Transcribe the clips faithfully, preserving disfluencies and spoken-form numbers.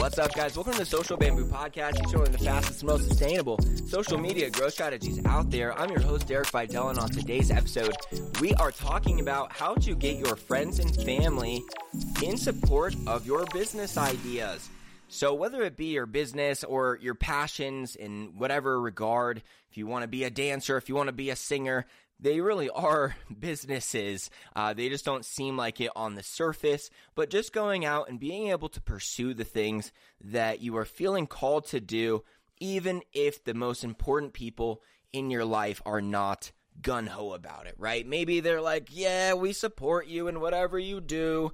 What's up, guys? Welcome to the Social Bamboo Podcast. You're showing the fastest and most sustainable social media growth strategies out there. I'm your host, Derek Vidal, and on today's episode, we are talking about how to get your friends and family in support of your business ideas. So whether it be your business or your passions in whatever regard, if you want to be a dancer, if you want to be a singer, they really are businesses. Uh, they just don't seem like it on the surface, but just going out and being able to pursue the things that you are feeling called to do, even if the most important people in your life are not gung-ho about it, right? Maybe they're like, yeah, we support you in whatever you do,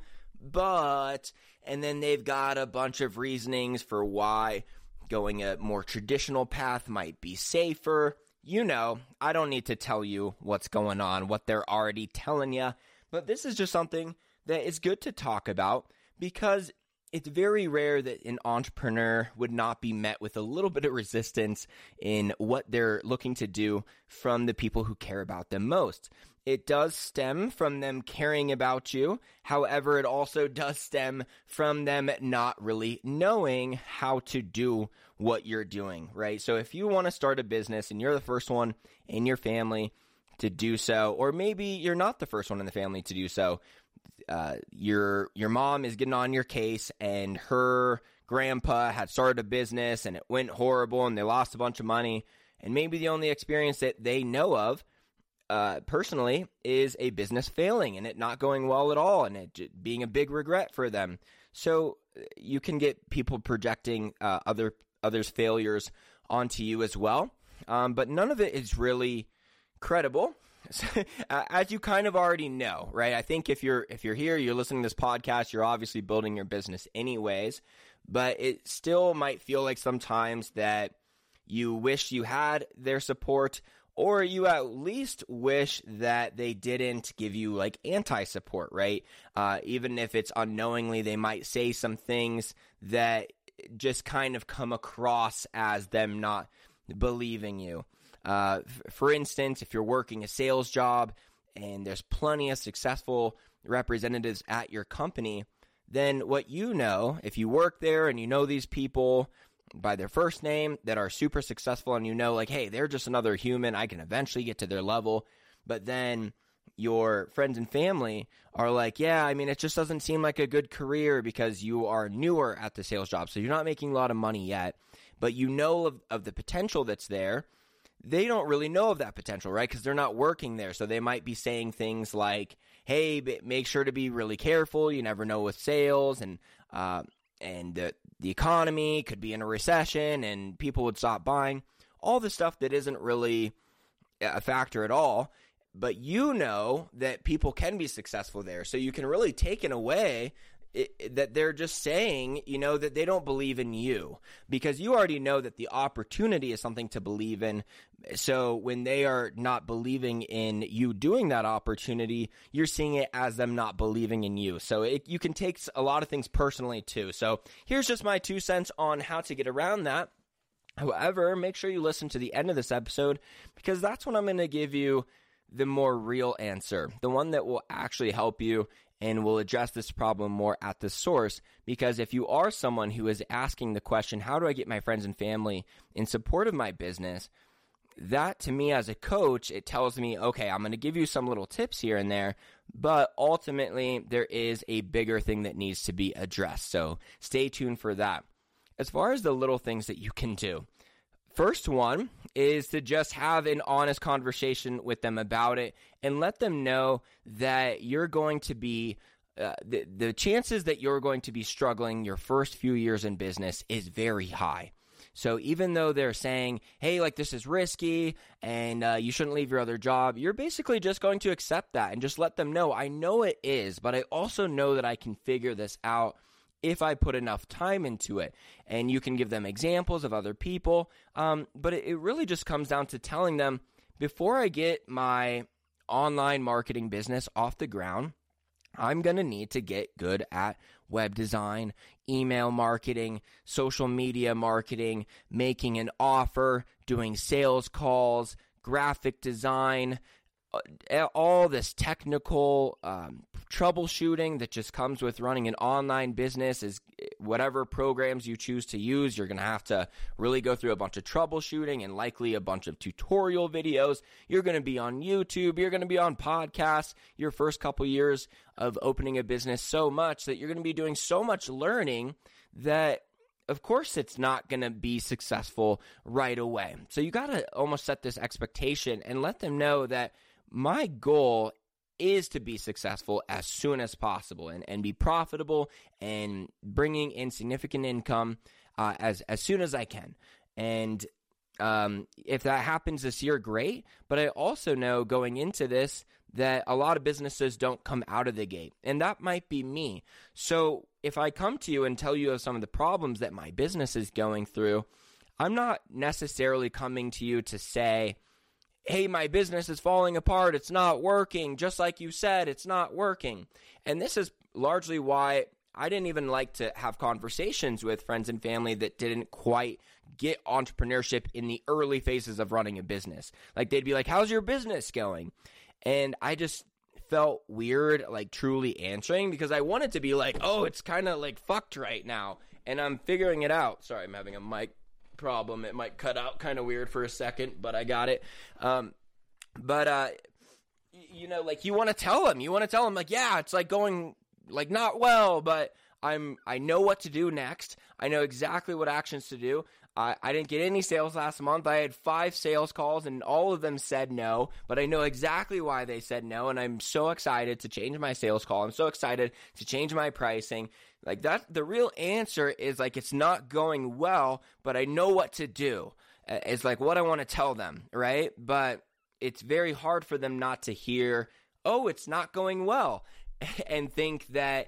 but, and then they've got a bunch of reasonings for why going a more traditional path might be safer. You know, I don't need to tell you what's going on, what they're already telling you, but this is just something that is good to talk about because it's very rare that an entrepreneur would not be met with a little bit of resistance in what they're looking to do from the people who care about them most. It does stem from them caring about you. However, it also does stem from them not really knowing how to do what you're doing, right? So if you want to start a business and you're the first one in your family to do so, or maybe you're not the first one in the family to do so, uh, your your mom is getting on your case and her grandpa had started a business and it went horrible and they lost a bunch of money, and maybe the only experience that they know of Uh, personally is a business failing and it not going well at all and it j- being a big regret for them. So you can get people projecting uh, other others' failures onto you as well, um, but none of it is really credible, uh, as you kind of already know, right? I think if you're if you're here, you're listening to this podcast, you're obviously building your business anyways, but it still might feel like sometimes that you wish you had their support, or you at least wish that they didn't give you like anti-support, right? Uh, even if it's unknowingly, they might say some things that just kind of come across as them not believing you. Uh, f- for instance, if you're working a sales job and there's plenty of successful representatives at your company, then what you know, if you work there and you know these people by their first name that are super successful and you know like, hey, they're just another human, I can eventually get to their level, but then your friends and family are like, yeah, I mean, it just doesn't seem like a good career because you are newer at the sales job, so you're not making a lot of money yet, but you know of, of the potential that's there. They don't really know of that potential, right? Because they're not working there, so they might be saying things like, hey, make sure to be really careful, you never know with sales, and uh, and the, the economy could be in a recession and people would stop buying, all the stuff that isn't really a factor at all, but you know that people can be successful there. So you can really take it away it, that they're just saying, you know, that they don't believe in you because you already know that the opportunity is something to believe in. So when they are not believing in you doing that opportunity, you're seeing it as them not believing in you. So it, you can take a lot of things personally too. So here's just my two cents on how to get around that. However, make sure you listen to the end of this episode because that's when I'm going to give you the more real answer, the one that will actually help you and will address this problem more at the source. Because if you are someone who is asking the question, how do I get my friends and family in support of my business? That to me as a coach, it tells me, okay, I'm going to give you some little tips here and there, but ultimately there is a bigger thing that needs to be addressed. So stay tuned for that. As far as the little things that you can do, first one is to just have an honest conversation with them about it and let them know that you're going to be, uh, the, the chances that you're going to be struggling your first few years in business is very high. So even though they're saying, hey, like this is risky and uh, you shouldn't leave your other job, you're basically just going to accept that and just let them know, I know it is, but I also know that I can figure this out if I put enough time into it. And you can give them examples of other people. Um, but it, it really just comes down to telling them, before I get my online marketing business off the ground, I'm going to need to get good at web design, email marketing, social media marketing, making an offer, doing sales calls, graphic design, all this technical um, troubleshooting that just comes with running an online business is whatever programs you choose to use, you're going to have to really go through a bunch of troubleshooting and likely a bunch of tutorial videos. You're going to be on YouTube. You're going to be on podcasts your first couple years of opening a business so much that you're going to be doing so much learning that, of course, it's not going to be successful right away. So you got to almost set this expectation and let them know that my goal is to be successful as soon as possible and, and be profitable and bringing in significant income uh, as, as soon as I can. And um, if that happens this year, great. But I also know going into this that a lot of businesses don't come out of the gate, and that might be me. So if I come to you and tell you of some of the problems that my business is going through, I'm not necessarily coming to you to say, hey, my business is falling apart, it's not working, just like you said, it's not working. And this is largely why I didn't even like to have conversations with friends and family that didn't quite get entrepreneurship in the early phases of running a business. Like, they'd be like, how's your business going? And I just felt weird, like, truly answering, because I wanted to be like, oh, it's kind of like fucked right now, and I'm figuring it out. Sorry, I'm having a mic problem. It might cut out kind of weird for a second, but I got it. Um, but, uh, you know, like, you want to tell them, you want to tell them, like, yeah, it's like going, like, not well, but I'm, I know what to do next. I know exactly what actions to do. I, I didn't get any sales last month. I had five sales calls and all of them said no, but I know exactly why they said no. And I'm so excited to change my sales call. I'm so excited to change my pricing. Like, that, the real answer is, like, it's not going well, but I know what to do. It's like what I want to tell them, right? But it's very hard for them not to hear, oh, it's not going well, and think that,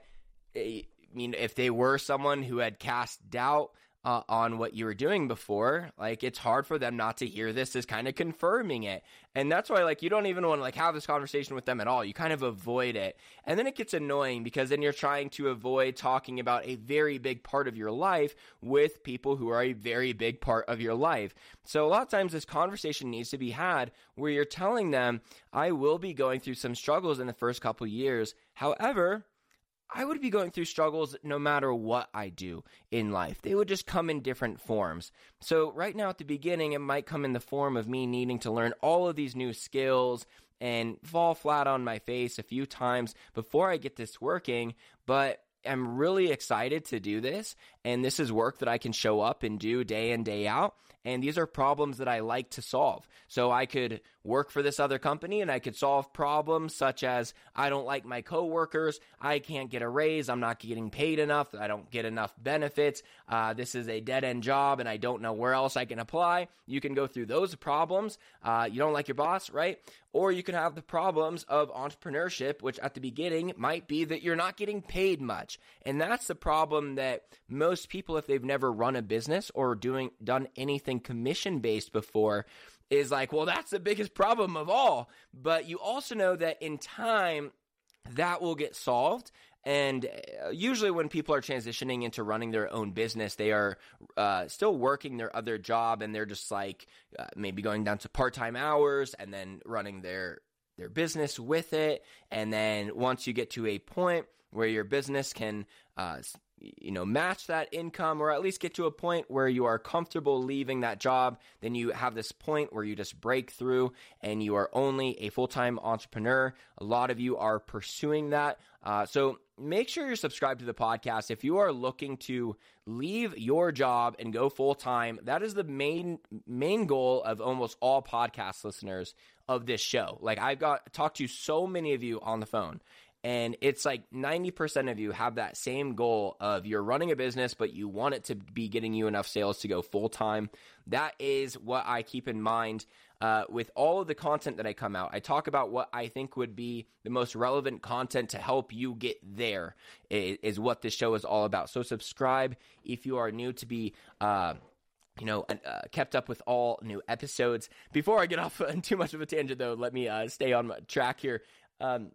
I mean, if they were someone who had cast doubt Uh, on what you were doing before, like, it's hard for them not to hear this as kind of confirming it. And that's why, like, you don't even want to, like, have this conversation with them at all. You kind of avoid it. And then it gets annoying because then you're trying to avoid talking about a very big part of your life with people who are a very big part of your life. So a lot of times this conversation needs to be had where you're telling them, I will be going through some struggles in the first couple years. However, I would be going through struggles no matter what I do in life. They would just come in different forms. So right now at the beginning, it might come in the form of me needing to learn all of these new skills and fall flat on my face a few times before I get this working. But I'm really excited to do this, and this is work that I can show up and do day in, day out. And these are problems that I like to solve. So I could work for this other company and I could solve problems such as I don't like my coworkers, I can't get a raise, I'm not getting paid enough, I don't get enough benefits, uh, this is a dead-end job and I don't know where else I can apply. You can go through those problems. Uh, you don't like your boss, right? Or you can have the problems of entrepreneurship, which at the beginning might be that you're not getting paid much. And that's the problem that most people, if they've never run a business or doing done anything commission-based before, is like, well, that's the biggest problem of all. But you also know that in time, that will get solved. And usually when people are transitioning into running their own business, they are uh, still working their other job, and they're just like uh, maybe going down to part-time hours and then running their their business with it. And then once you get to a point where your business can uh, you know, match that income, or at least get to a point where you are comfortable leaving that job, then you have this point where you just break through and you are only a full-time entrepreneur. A lot of you are pursuing that. Uh, so make sure you're subscribed to the podcast. If you are looking to leave your job and go full-time, that is the main main goal of almost all podcast listeners of this show. Like, I've got talked to so many of you on the phone, and it's like ninety percent of you have that same goal of you're running a business, but you want it to be getting you enough sales to go full-time. That is what I keep in mind uh, with all of the content that I come out. I talk about what I think would be the most relevant content to help you get there is, is what this show is all about. So subscribe if you are new to be uh, you know, uh, kept up with all new episodes. Before I get off on too much of a tangent, though, let me uh, stay on my track here. Um,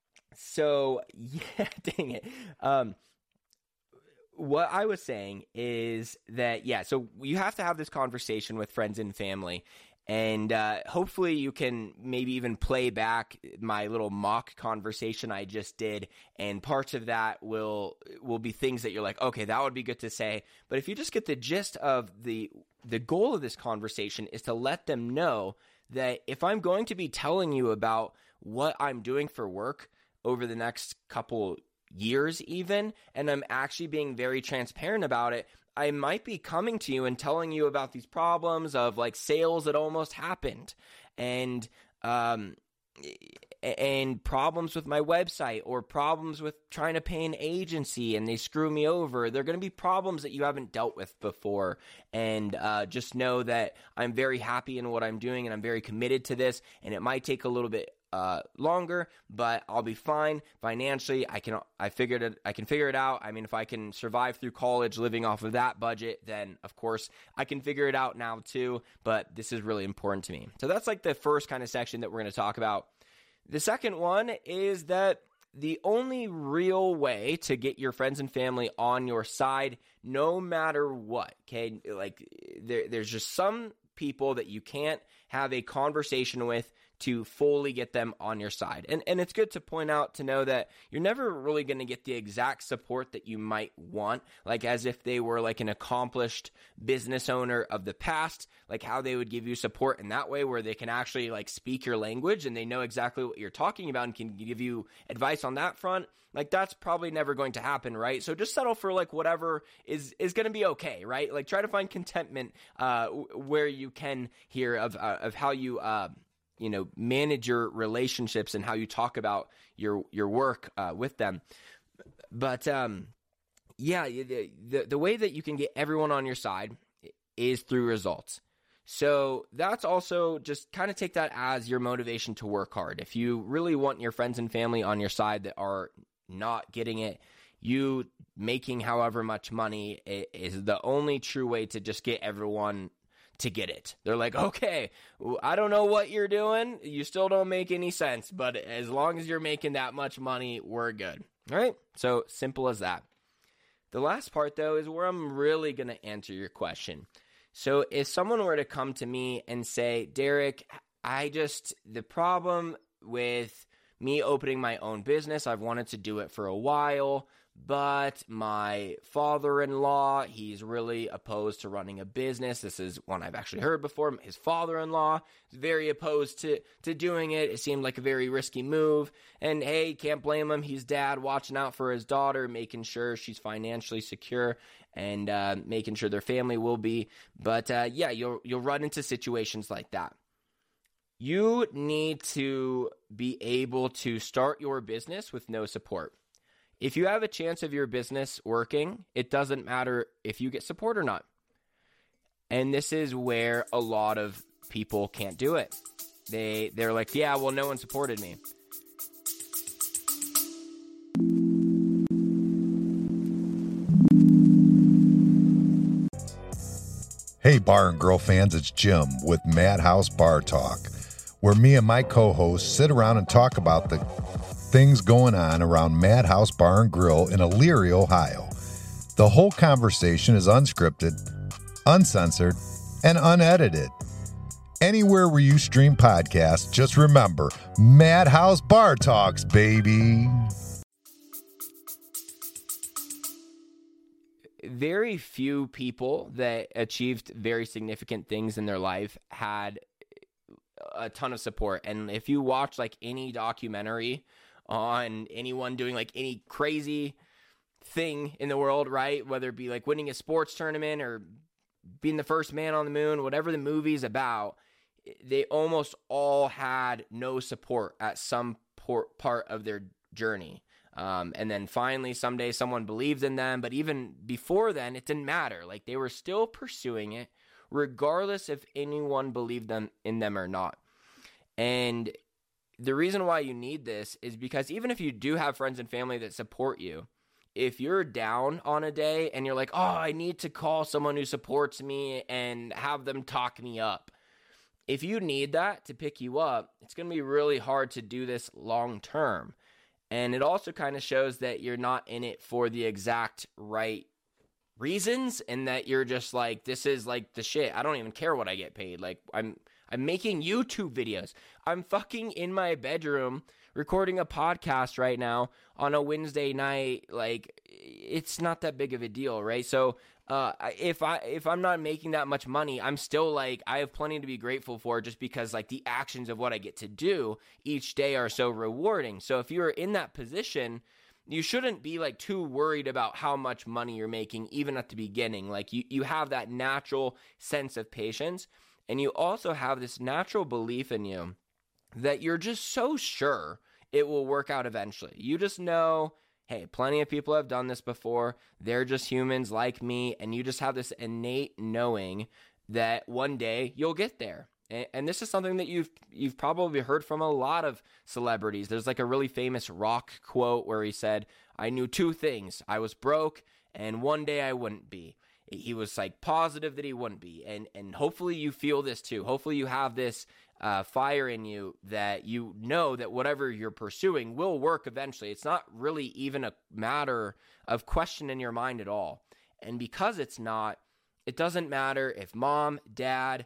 So, yeah, dang it. Um, what I was saying is that, yeah, so you have to have this conversation with friends and family. And uh, hopefully you can maybe even play back my little mock conversation I just did, and parts of that will will be things that you're like, okay, that would be good to say. But if you just get the gist of the the goal of this conversation is to let them know that if I'm going to be telling you about what I'm doing for work over the next couple years even, and I'm actually being very transparent about it, I might be coming to you and telling you about these problems of like sales that almost happened and um, and problems with my website or problems with trying to pay an agency and they screw me over. They're going to be problems that you haven't dealt with before. And uh, just know that I'm very happy in what I'm doing and I'm very committed to this, and it might take a little bit Uh, longer, but I'll be fine financially. I can I figured it I can figure it out. I mean, if I can survive through college living off of that budget, then of course I can figure it out now too, but this is really important to me. So that's like the first kind of section that we're going to talk about. The second one is that the only real way to get your friends and family on your side, no matter what, okay? Like there, there's just some people that you can't have a conversation with to fully get them on your side. And and it's good to point out to know that you're never really going to get the exact support that you might want, like as if they were like an accomplished business owner of the past, like how they would give you support in that way where they can actually like speak your language and they know exactly what you're talking about and can give you advice on that front. Like that's probably never going to happen, right? So just settle for like whatever is is going to be okay, right? Like try to find contentment uh, where you can here of uh, of how you uh, you know manage your relationships and how you talk about your your work uh, with them. But um, yeah, the, the the way that you can get everyone on your side is through results. So that's also just kind of take that as your motivation to work hard. If you really want your friends and family on your side that are not getting it, you making however much money is the only true way to just get everyone to get it. They're like, okay, I don't know what you're doing. You still don't make any sense, but as long as you're making that much money, we're good. All right? So simple as that. The last part, though, is where I'm really going to answer your question. So if someone were to come to me and say, Derek, I just, the problem with me opening my own business, I've wanted to do it for a while, but my father-in-law, he's really opposed to running a business. This is one I've actually heard before. His father-in-law is very opposed to, to doing it. It seemed like a very risky move. And hey, can't blame him. He's dad watching out for his daughter, making sure she's financially secure and uh, making sure their family will be. But uh, yeah, you'll you'll run into situations like that. You need to be able to start your business with no support. If you have a chance of your business working, it doesn't matter if you get support or not. And this is where a lot of people can't do it. They, they're like, yeah, well, no one supported me. Hey, Bar and Grill fans, it's Jim with Madhouse Bar Talk, where me and my co-hosts sit around and talk about the things going on around Madhouse Bar and Grill in Elyria, Ohio. The whole conversation is unscripted, uncensored, and unedited. Anywhere where you stream podcasts, just remember, Madhouse Bar Talks, baby. Very few people that achieved very significant things in their life had a ton of support. And if you watch like any documentary on anyone doing like any crazy thing in the world, right? Whether it be like winning a sports tournament or being the first man on the moon, whatever the movie's about, they almost all had no support at some por- part of their journey. Um, and then finally, someday someone believed in them. But even before then, it didn't matter. Like they were still pursuing it, regardless if anyone believed them in them or not. And the reason why you need this is because even if you do have friends and family that support you, if you're down on a day and you're like, oh, I need to call someone who supports me and have them talk me up. If you need that to pick you up, it's going to be really hard to do this long term. And it also kind of shows that you're not in it for the exact right reasons and that you're just like, this is like the shit. I don't even care what I get paid. Like I'm I'm making YouTube videos. I'm fucking in my bedroom recording a podcast right now on a Wednesday night. Like, it's not that big of a deal, right? So uh, if I if I'm not making that much money, I'm still like, I have plenty to be grateful for, just because like the actions of what I get to do each day are so rewarding. So if you're in that position, you shouldn't be like too worried about how much money you're making, even at the beginning. Like you, you have that natural sense of patience, and you also have this natural belief in you that you're just so sure it will work out eventually. You just know, hey, plenty of people have done this before. They're just humans like me. And you just have this innate knowing that one day you'll get there. And this is something that you've you've probably heard from a lot of celebrities. There's like a really famous Rock quote where he said, I knew two things. I was broke, and one day I wouldn't be. He was like positive that he wouldn't be. And and hopefully you feel this too. Hopefully you have this uh, fire in you that you know that whatever you're pursuing will work eventually. It's not really even a matter of question in your mind at all. And because it's not, it doesn't matter if mom, dad,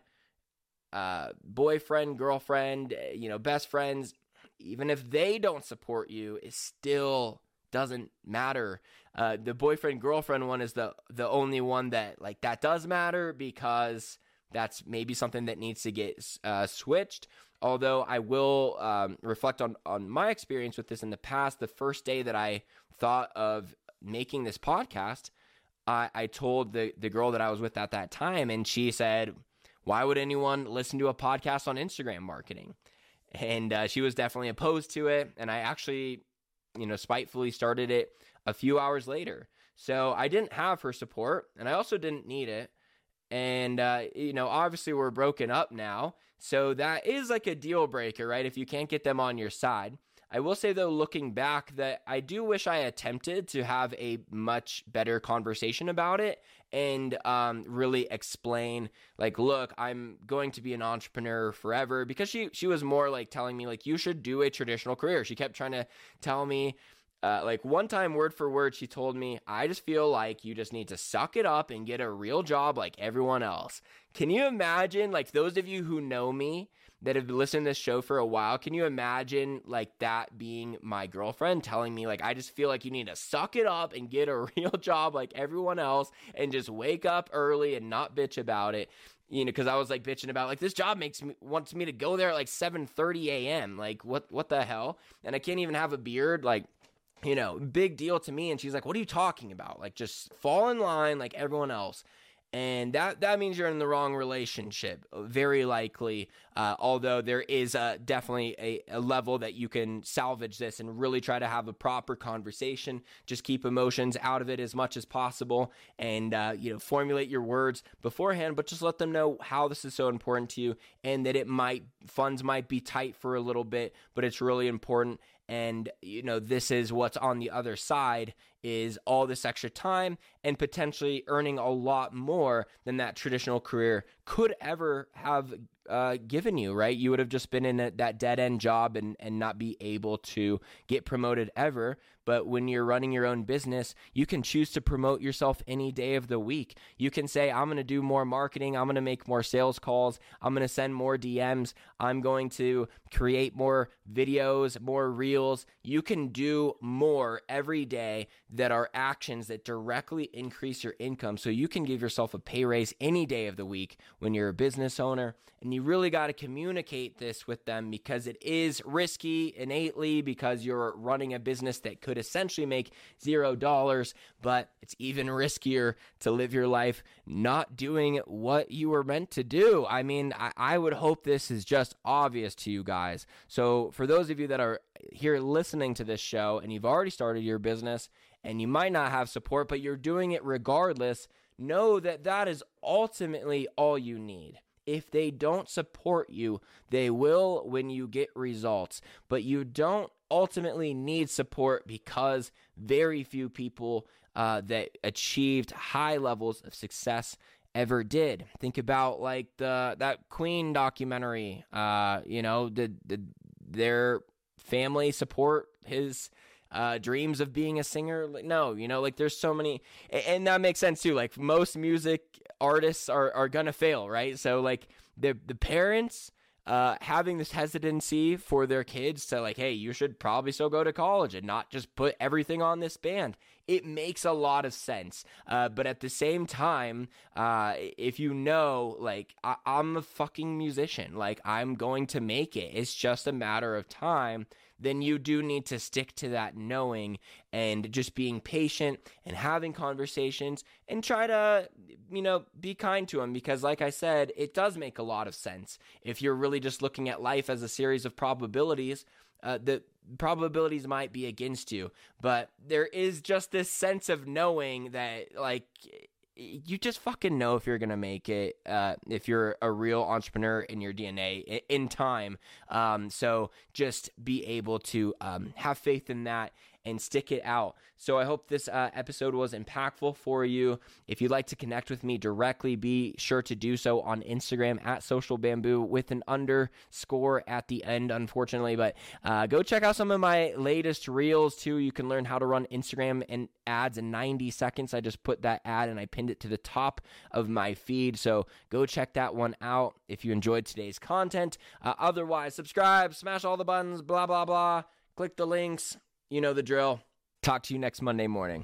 uh, boyfriend, girlfriend, you know, best friends, even if they don't support you, it still doesn't matter. Uh, the boyfriend, girlfriend one is the, the only one that like that does matter, because that's maybe something that needs to get uh, switched. Although I will um, reflect on, on my experience with this in the past. The first day that I thought of making this podcast, I, I told the, the girl that I was with at that time, and she said, why would anyone listen to a podcast on Instagram marketing? And uh, she was definitely opposed to it. And I actually, you know, spitefully started it a few hours later. So I didn't have her support, and I also didn't need it. And, uh, you know, obviously we're broken up now. So that is like a deal breaker, right? If you can't get them on your side. I will say, though, looking back, that I do wish I attempted to have a much better conversation about it and um, really explain, like, look, I'm going to be an entrepreneur forever, because she, she was more like telling me, like, you should do a traditional career. She kept trying to tell me, uh, like, one time, word for word, she told me, I just feel like you just need to suck it up and get a real job like everyone else. Can you imagine, like, those of you who know me that have listened to this show for a while, can you imagine like that being my girlfriend telling me, like, I just feel like you need to suck it up and get a real job like everyone else and just wake up early and not bitch about it? You know, because I was like bitching about, like, this job makes me wants me to go there at like seven thirty a.m. Like, what what the hell? And I can't even have a beard. Like, you know, big deal to me. And she's like, what are you talking about? Like, just fall in line like everyone else. And that, that means you're in the wrong relationship, very likely, uh, although there is uh, definitely a, a level that you can salvage this and really try to have a proper conversation. Just keep emotions out of it as much as possible, and uh, you know, formulate your words beforehand, but just let them know how this is so important to you, and that it might, funds might be tight for a little bit, but it's really important. And, you know, this is what's on the other side, is all this extra time and potentially earning a lot more than that traditional career could ever have uh, given you, right? You would have just been in a, that dead-end job and, and not be able to get promoted ever. But when you're running your own business, you can choose to promote yourself any day of the week. You can say, I'm going to do more marketing. I'm going to make more sales calls. I'm going to send more D Ms. I'm going to create more videos, more reels. You can do more every day that are actions that directly increase your income. So you can give yourself a pay raise any day of the week when you're a business owner. And you really got to communicate this with them, because it is risky innately, because you're running a business that could essentially make zero dollars, but it's even riskier to live your life not doing what you were meant to do. I mean, I, I would hope this is just obvious to you guys. So for those of you that are here listening to this show and you've already started your business and you might not have support, but you're doing it regardless, know that that is ultimately all you need. If they don't support you, they will when you get results, but you don't ultimately need support, because very few people uh, that achieved high levels of success ever did. Think about like the that Queen documentary. Uh, you know, did, did their family support his uh, dreams of being a singer. No, you know, like there's so many, and that makes sense too. Like most music artists are, are going to fail, right? So like the, the parents, Uh, having this hesitancy for their kids to like, hey, you should probably still go to college and not just put everything on this band. It makes a lot of sense. Uh, but at the same time, uh, if you know, like, I- I'm a fucking musician, like, I'm going to make it. It's just a matter of time. Then you do need to stick to that knowing and just being patient and having conversations and try to, you know, be kind to them because, like I said, it does make a lot of sense. If you're really just looking at life as a series of probabilities, uh, the probabilities might be against you, but there is just this sense of knowing that, like, you just fucking know if you're going to make it, uh, if you're a real entrepreneur in your D N A in time. Um, so just be able to um, have faith in that and stick it out. So I hope this uh, episode was impactful for you. If you'd like to connect with me directly, be sure to do so on Instagram at Social Bamboo with an underscore at the end, unfortunately. But uh, go check out some of my latest reels too. You can learn how to run Instagram and ads in ninety seconds. I just put that ad and I pinned it to the top of my feed. So go check that one out if you enjoyed today's content. Uh, otherwise, subscribe, smash all the buttons, blah, blah, blah. Click the links. You know the drill. Talk to you next Monday morning.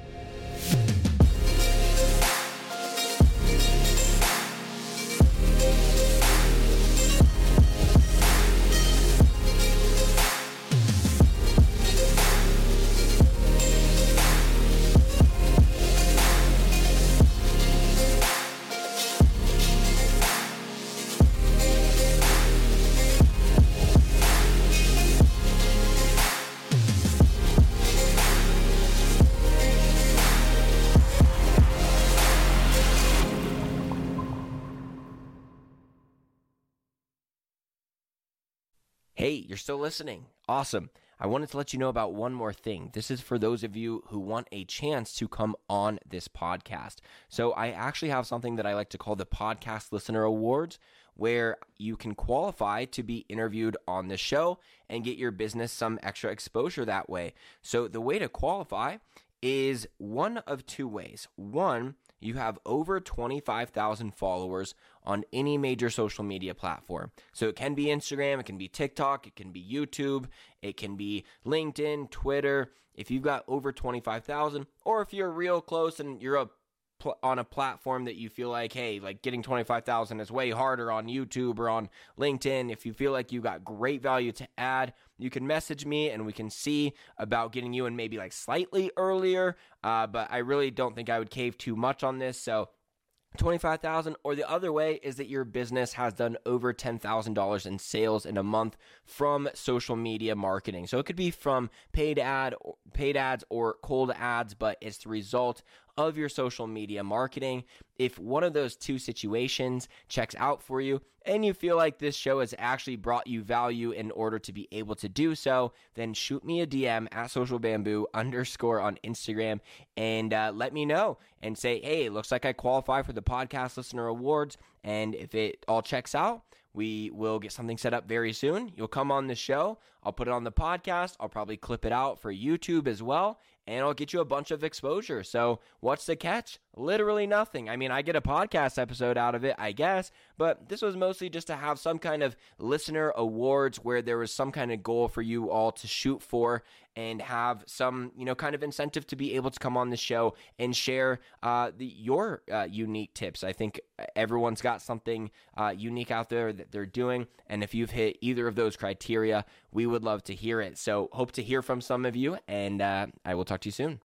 Hey, you're still listening. Awesome. I wanted to let you know about one more thing. This is for those of you who want a chance to come on this podcast. So I actually have something that I like to call the Podcast Listener Awards, where you can qualify to be interviewed on the show and get your business some extra exposure that way. So the way to qualify is one of two ways. One, you have over twenty-five thousand followers on any major social media platform. So it can be Instagram, it can be TikTok, it can be YouTube, it can be LinkedIn, Twitter. If you've got over twenty-five thousand, or if you're real close and you're a pl- on a platform that you feel like, hey, like getting twenty-five thousand is way harder on YouTube or on LinkedIn. If you feel like you got great value to add, you can message me and we can see about getting you in maybe like slightly earlier. Uh, but I really don't think I would cave too much on this. So twenty-five thousand, or the other way is that your business has done over ten thousand dollars in sales in a month from social media marketing. So it could be from paid ad, paid ads or cold ads, but it's the result of your social media marketing. If one of those two situations checks out for you and you feel like this show has actually brought you value in order to be able to do so, then shoot me a D M at socialbamboo underscore on Instagram and uh, let me know and say, hey, it looks like I qualify for the Podcast Listener Awards. And if it all checks out, we will get something set up very soon. You'll come on the show. I'll put it on the podcast. I'll probably clip it out for YouTube as well. And I'll get you a bunch of exposure. So what's the catch? Literally nothing. I mean, I get a podcast episode out of it, I guess, but this was mostly just to have some kind of listener awards where there was some kind of goal for you all to shoot for and have some, you know, kind of incentive to be able to come on the show and share uh, the, your uh, unique tips. I think everyone's got something uh, unique out there that they're doing. And if you've hit either of those criteria, we would love to hear it. So hope to hear from some of you, and uh, I will talk to you soon.